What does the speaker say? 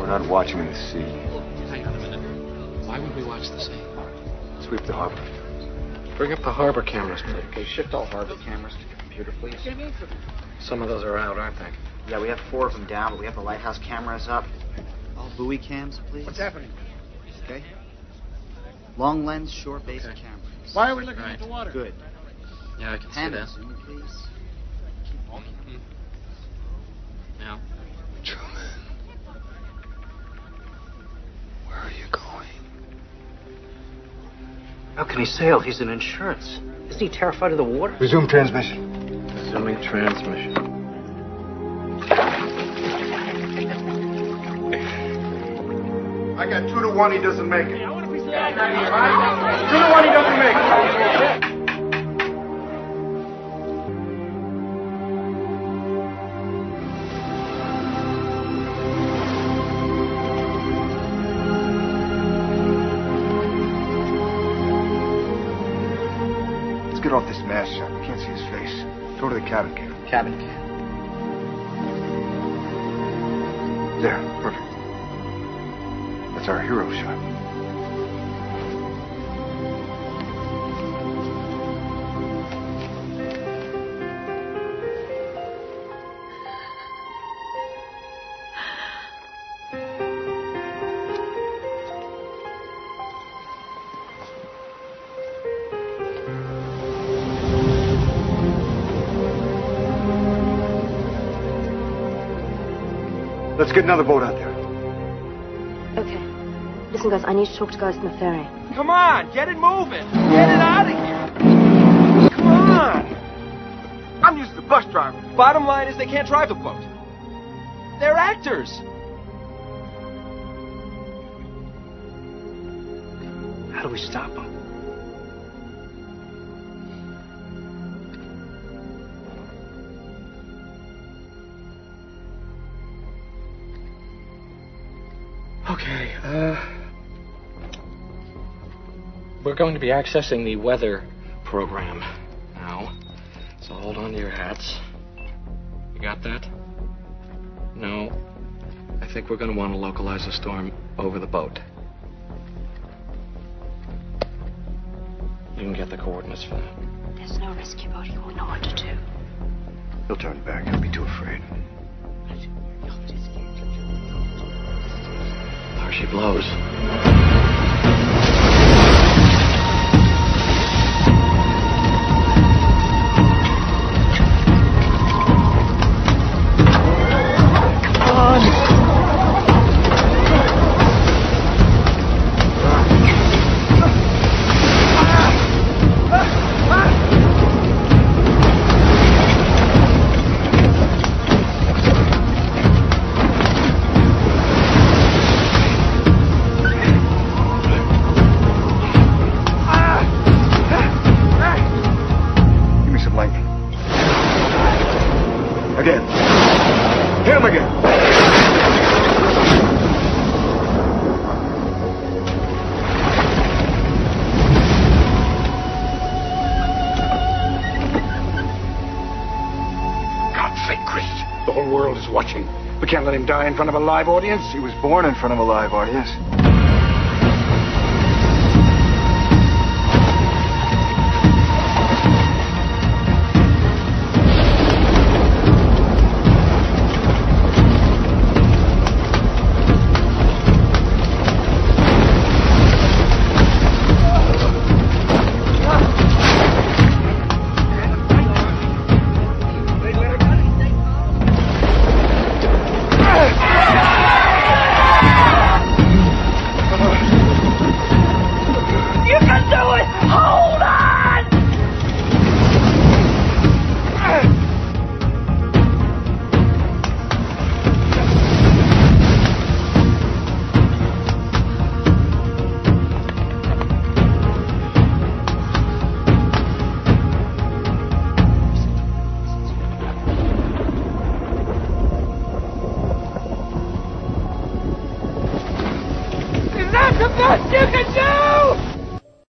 We're not watching the sea. Hang on a minute. Why would we watch the sea? Sweep the harbor. Bring up the harbor cameras, please. Okay, shift all harbor cameras to the computer, please. Some of those are out, aren't they? Yeah, we have 4 of them down, but we have the lighthouse cameras up. All buoy cams, please. What's happening? Okay. Long lens, shore base cameras. Why are we looking at the water? Good. Yeah, I can see that. Zoom, please. Yeah. Truman. Where are you going? How can he sail? He's in insurance. Isn't he terrified of the water? Resume transmission. Resuming transmission. I got 2 to 1 he doesn't make it. 2 to 1 he doesn't make it. Let's get off this mast shot. We can't see his face. Go to the cabin cam. Cabin cam. There, perfect. That's our hero shot. Let's get another boat out there. Okay. Listen, guys, I need to talk to guys on the ferry. Come on, get it moving. Get it out of here. Come on. I'm used to the bus driver. Bottom line is they can't drive the boat. They're actors. How do we stop him? Okay, we're going to be accessing the weather program now. So hold on to your hats. You got that? No. I think we're going to want to localize the storm over the boat. You can get the coordinates for that. There's no rescue boat. He won't know what to do. He'll turn back. He'll be too afraid. There she blows. We can't let him die in front of a live audience. He was born in front of a live audience. That's the best you can do!